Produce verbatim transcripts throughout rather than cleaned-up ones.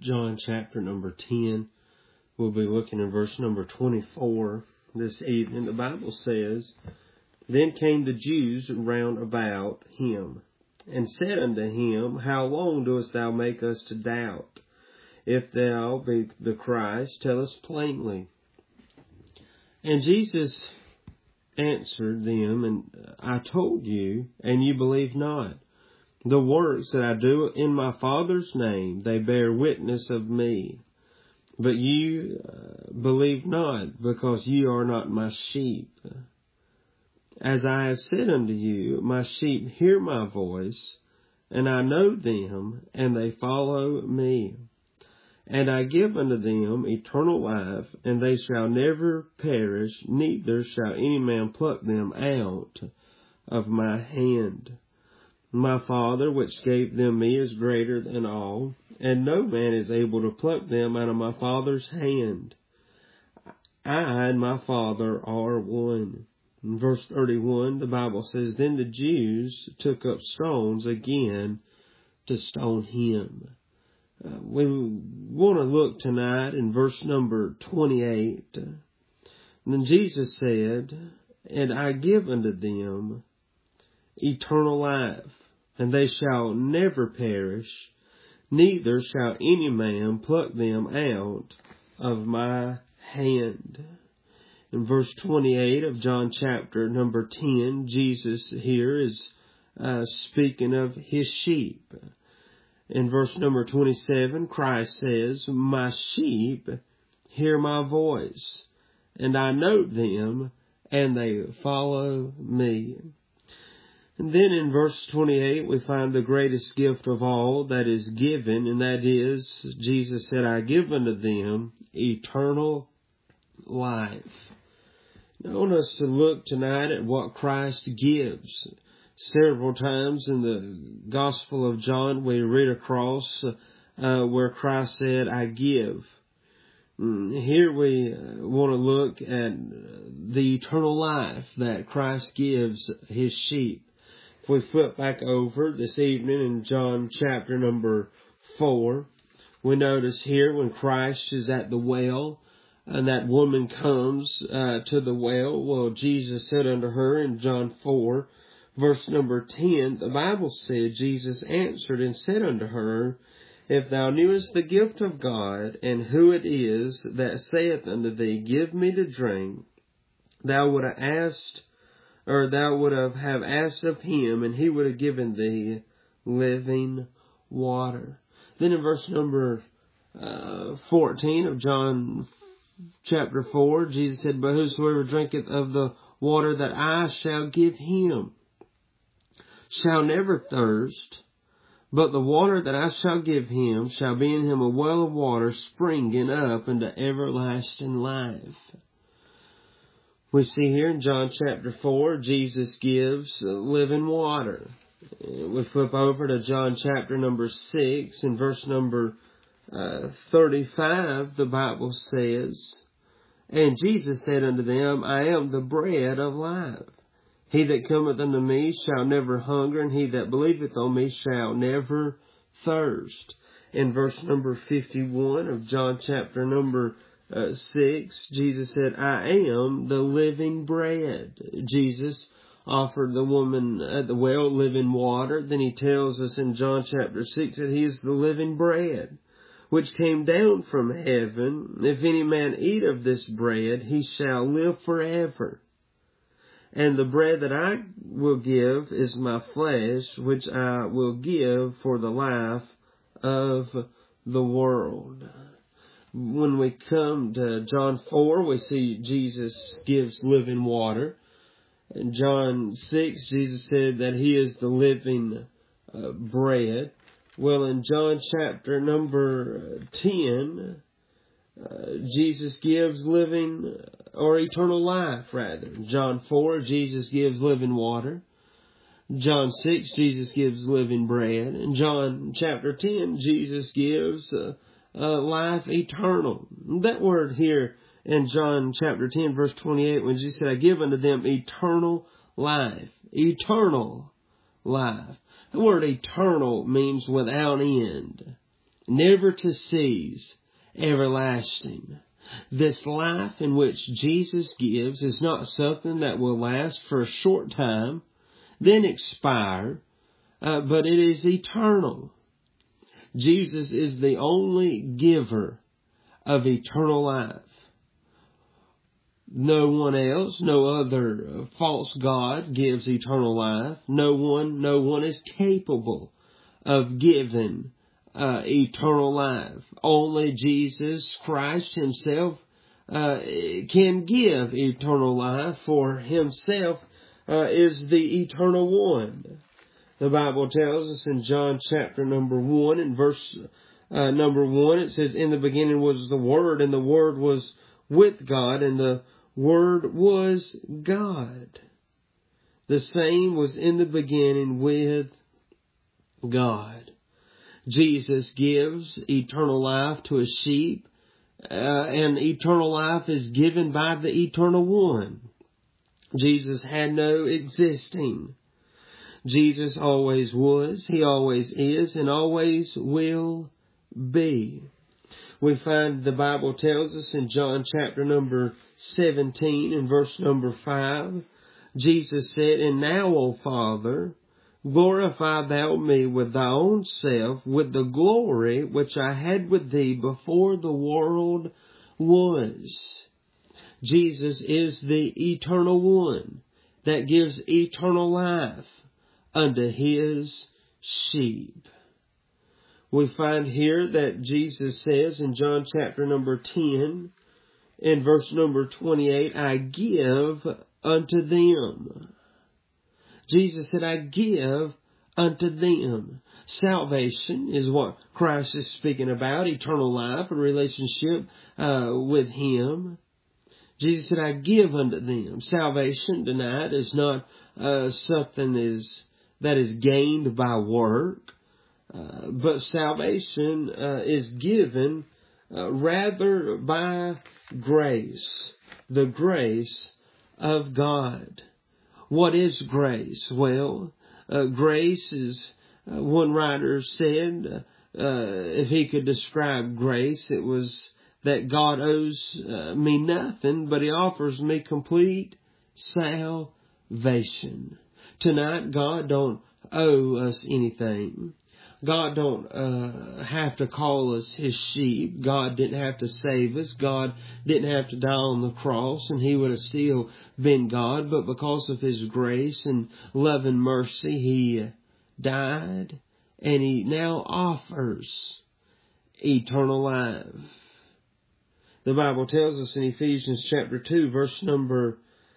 John chapter number ten. We'll be looking at verse number twenty-four this evening. The Bible says, Then came the Jews round about him, and said unto him, How long doest thou make us to doubt? If thou be the Christ, tell us plainly. And Jesus answered them, and I told you, and you believe not. The works that I do in my Father's name, they bear witness of me. But you uh, believe not, because you are not my sheep. As I have said unto you, my sheep hear my voice, and I know them, and they follow me. And I give unto them eternal life, and they shall never perish, neither shall any man pluck them out of my hand. My Father, which gave them me, is greater than all, and no man is able to pluck them out of my Father's hand. I and my Father are one. In verse thirty-one, the Bible says, Then the Jews took up stones again to stone him. Uh, we want to look tonight in verse number twenty-eight. And then Jesus said, And I give unto them eternal life, and they shall never perish, neither shall any man pluck them out of my hand. In verse twenty-eight of John chapter number ten, Jesus here is uh, speaking of his sheep. In verse number twenty-seven, Christ says, My sheep hear my voice, and I know them, and they follow me. And then in verse twenty-eight, we find the greatest gift of all that is given, and that is, Jesus said, I give unto them eternal life. Now, I want us to look tonight at what Christ gives. Several times in the Gospel of John, we read across uh, where Christ said, I give. Here we uh, want to look at the eternal life that Christ gives his sheep. If we flip back over this evening in John chapter number four, we notice here when Christ is at the well, and that woman comes uh, to the well. Well, Jesus said unto her in John four, verse number ten, the Bible said, Jesus answered and said unto her, If thou knewest the gift of God, and who it is that saith unto thee, Give me to drink, thou would have asked, or thou would have, have asked of him, and he would have given thee living water. Then in verse number uh, fourteen of John chapter four, Jesus said, But whosoever drinketh of the water that I shall give him shall never thirst, but the water that I shall give him shall be in him a well of water springing up into everlasting life. We see here in John chapter four, Jesus gives living water. We flip over to John chapter number six, in verse number uh, thirty-five, the Bible says, And Jesus said unto them, I am the bread of life. He that cometh unto me shall never hunger, and he that believeth on me shall never thirst. In verse number fifty-one of John chapter number uh, six, Jesus said, I am the living bread. Jesus offered the woman at the well living water. Then he tells us in John chapter six that he is the living bread, which came down from heaven. If any man eat of this bread, he shall live forever. And the bread that I will give is my flesh, which I will give for the life of the world. When we come to John four, we see Jesus gives living water. In John six, Jesus said that he is the living uh, bread. Well, in John chapter number ten, uh, Jesus gives living, or eternal life, rather. John four, Jesus gives living water. John six, Jesus gives living bread. In John chapter ten, Jesus gives uh, uh, life eternal. That word here in John chapter ten, verse twenty-eight, when Jesus said, I give unto them eternal life. Eternal life. The word eternal means without end. never to cease, everlasting. This life in which Jesus gives is not something that will last for a short time, then expire, uh, but it is eternal. Jesus is the only giver of eternal life. No one else, no other false god gives eternal life. No one, no one is capable of giving uh, eternal life. Only Jesus Christ Himself uh, can give eternal life, for Himself uh, is the eternal one. The Bible tells us in John chapter number one, in verse uh, number one, it says, "In the beginning was the Word, and the Word was with God, and the Word was God. The same was in the beginning with God." Jesus gives eternal life to His sheep, uh, and eternal life is given by the Eternal One. Jesus had no existing. Jesus always was, He always is, and always will be. We find the Bible tells us in John chapter number seventeen and verse number five, Jesus said, "And now, O Father, glorify Thou me with Thy own self, with the glory which I had with Thee before the world was." Jesus is the eternal one that gives eternal life unto His sheep. We find here that Jesus says in John chapter number ten, in verse number twenty-eight, "I give unto them." Jesus said, "I give unto them." Salvation is what Christ is speaking about, eternal life, a relationship uh, with Him. Jesus said, "I give unto them." Salvation tonight is not uh, something is that is gained by work, uh, but salvation uh, is given uh, rather by grace, the grace of God. What is grace? Well, uh, grace is, uh, one writer said, uh, if he could describe grace, it was that God owes uh, me nothing, but He offers me complete salvation. Tonight, God don't owe us anything. God don't uh, have to call us His sheep. God didn't have to save us. God didn't have to die on the cross, and He would have still been God. But because of His grace and love and mercy, He died, and He now offers eternal life. The Bible tells us in Ephesians chapter two, verse number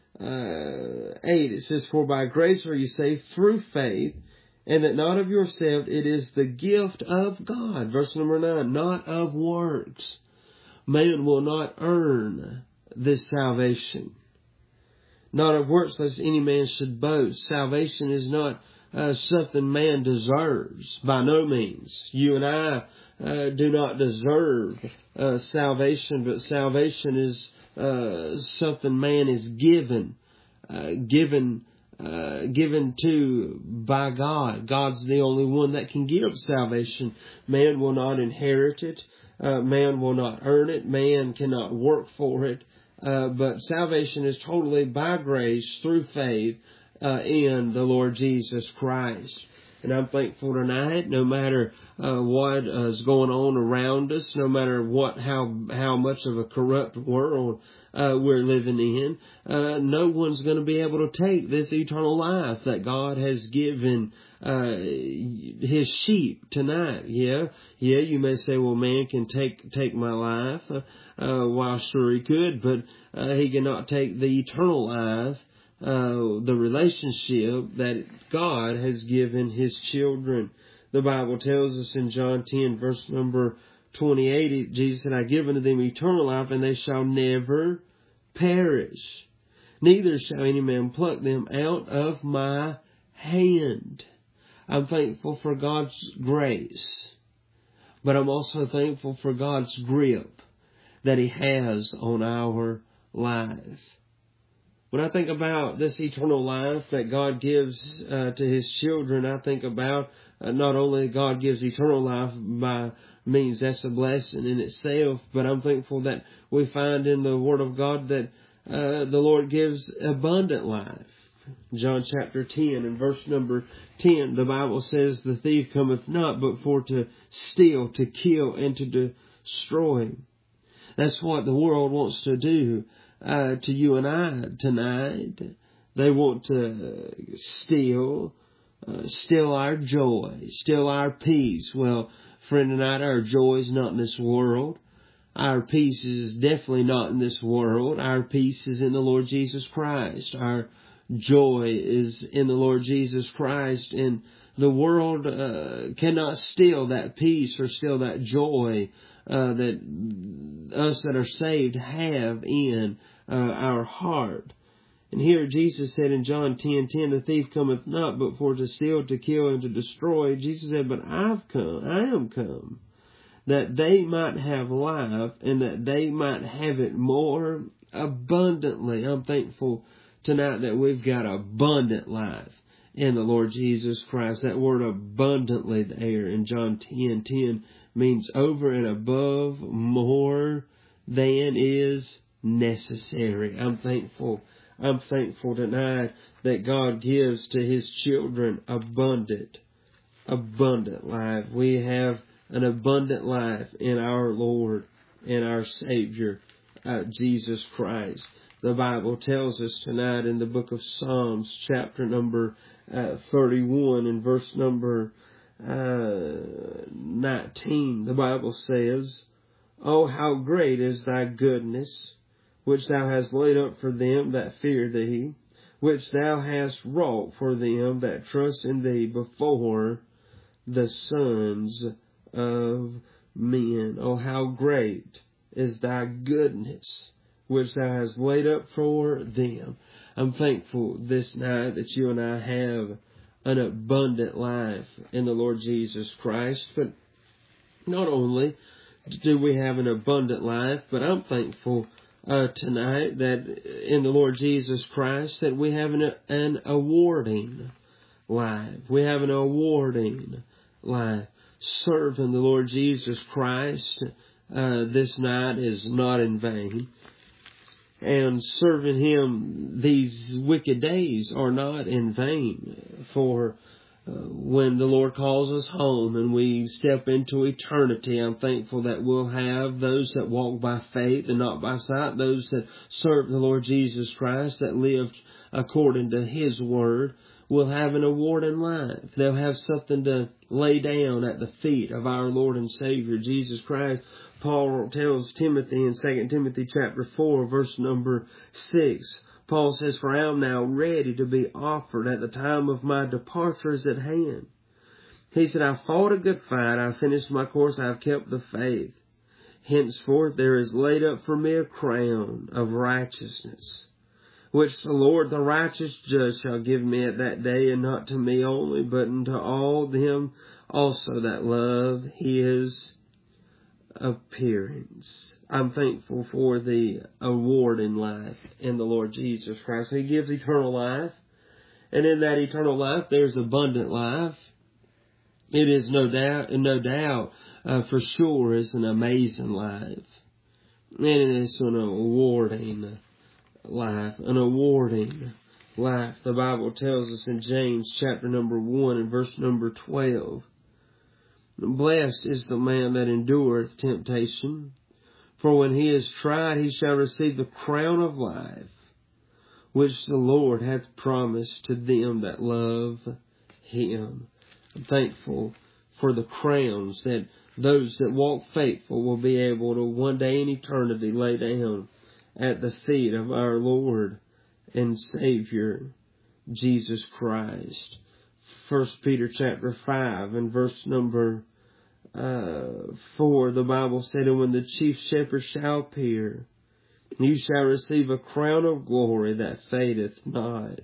uh, eight, it says, "For by grace are you saved through faith, and that not of yourself, it is the gift of God." Verse number nine, "Not of works." Man will not earn this salvation. Not of works, lest any man should boast. Salvation is not uh, something man deserves, by no means. You and I uh, do not deserve uh, salvation, but salvation is uh, something man is given, uh, given Uh, given to by God. God's the only one that can give salvation. Man will not inherit it. Uh, man will not earn it. Man cannot work for it. Uh, but salvation is totally by grace through faith uh, in the Lord Jesus Christ. And I'm thankful tonight, no matter uh, what uh, is going on around us, no matter what, how how much of a corrupt world uh, we're living in, uh, no one's going to be able to take this eternal life that God has given uh, His sheep tonight. Yeah, yeah. You may say, well, man can take take my life. Uh, uh, well, sure he could, but uh, he cannot take the eternal life. Uh, the relationship that God has given His children. The Bible tells us in John ten, verse number twenty-eight, Jesus said, "I give unto them eternal life, and they shall never perish. Neither shall any man pluck them out of my hand." I'm thankful for God's grace, but I'm also thankful for God's grip that He has on our life. When I think about this eternal life that God gives uh, to His children, I think about uh, not only God gives eternal life by means that's a blessing in itself. But I'm thankful that we find in the Word of God that uh, the Lord gives abundant life. John chapter ten and verse number ten, the Bible says, the thief cometh not but for to steal, to kill, and to destroy. That's what the world wants to do uh, to you and I tonight. They want to steal, uh, steal our joy, steal our peace. Well, friend, tonight our joy is not in this world. Our peace is definitely not in this world. Our peace is in the Lord Jesus Christ. Our joy is in the Lord Jesus Christ. And the world uh, cannot steal that peace or steal that joy uh, that us that are saved have in uh, our heart. And here Jesus said in John ten ten, the thief cometh not but for to steal, to kill, and to destroy. Jesus said, but I've come, I am come, that they might have life, and that they might have it more abundantly. I'm thankful tonight that we've got abundant life in the Lord Jesus Christ. That word abundantly there in John ten ten means over and above, more than is necessary. I'm thankful. I'm thankful tonight that God gives to His children abundant, abundant life. We have an abundant life in our Lord and our Savior, uh, Jesus Christ. The Bible tells us tonight in the book of Psalms, chapter number uh, thirty-one and verse number uh, nineteen, the Bible says, oh, how great is thy goodness, which thou hast laid up for them that fear thee, which thou hast wrought for them that trust in thee before the sons of men. Oh, how great is thy goodness, which thou hast laid up for them. I'm thankful this night that you and I have an abundant life in the Lord Jesus Christ. But not only do we have an abundant life, but I'm thankful uh, tonight that in the Lord Jesus Christ that we have an, an awarding life. We have an awarding life. Serving the Lord Jesus Christ uh, this night is not in vain. And serving Him these wicked days are not in vain. For uh, when the Lord calls us home and we step into eternity, I'm thankful that we'll have those that walk by faith and not by sight, those that serve the Lord Jesus Christ, that live according to His Word, will have an award in life. They'll have something to lay down at the feet of our Lord and Savior, Jesus Christ. Paul tells Timothy in Second Timothy chapter four, verse number six. Paul says, for I am now ready to be offered, at the time of my departure is at hand. He said, I fought a good fight, I finished my course, I have kept the faith. Henceforth there is laid up for me a crown of righteousness, which the Lord, the righteous judge, shall give me at that day, and not to me only, but unto all them also that love His appearance. I'm thankful for the award in life in the Lord Jesus Christ. He gives eternal life, and in that eternal life there's abundant life. It is no doubt, no doubt, uh, for sure, is an amazing life, and it's an awarding life, an awarding life. The Bible tells us in James chapter number one and verse number twelve, blessed is the man that endureth temptation, for when he is tried he shall receive the crown of life, which the Lord hath promised to them that love Him. I'm thankful for the crowns that those that walk faithful will be able to one day in eternity lay down at the feet of our Lord and Savior, Jesus Christ. First Peter chapter five and verse number uh, four, the Bible said, and when the chief shepherd shall appear, you shall receive a crown of glory that fadeth not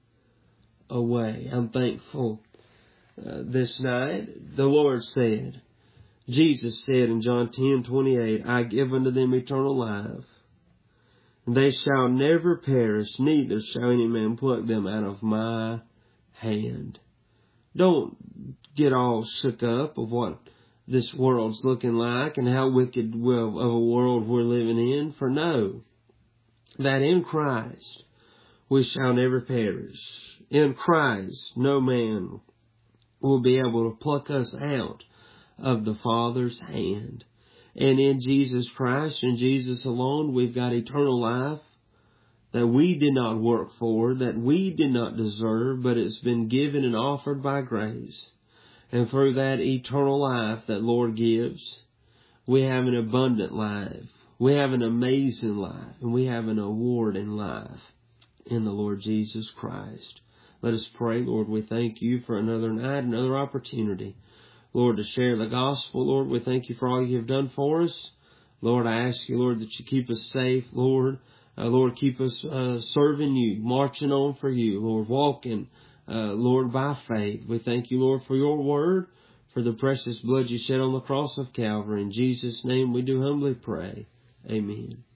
away. I'm thankful uh, this night. The Lord said, Jesus said in John ten twenty-eight, I give unto them eternal life, and they shall never perish, neither shall any man pluck them out of my hand. Don't get all shook up of what this world's looking like and how wicked of a world we're living in. For know that in Christ we shall never perish. In Christ no man will be able to pluck us out of the Father's hand. And in Jesus Christ and Jesus alone, we've got eternal life that we did not work for, that we did not deserve, but it's been given and offered by grace. And through that eternal life that Lord gives, we have an abundant life. We have an amazing life. And we have an awarding life in the Lord Jesus Christ. Let us pray. Lord, we thank you for another night, another opportunity, Lord, to share the gospel. Lord, we thank you for all you have done for us. Lord, I ask you, Lord, that you keep us safe, Lord. Uh, Lord, keep us uh, serving you, marching on for you, Lord, walking, uh, Lord, by faith. We thank you, Lord, for your word, for the precious blood you shed on the cross of Calvary. In Jesus' name we do humbly pray. Amen.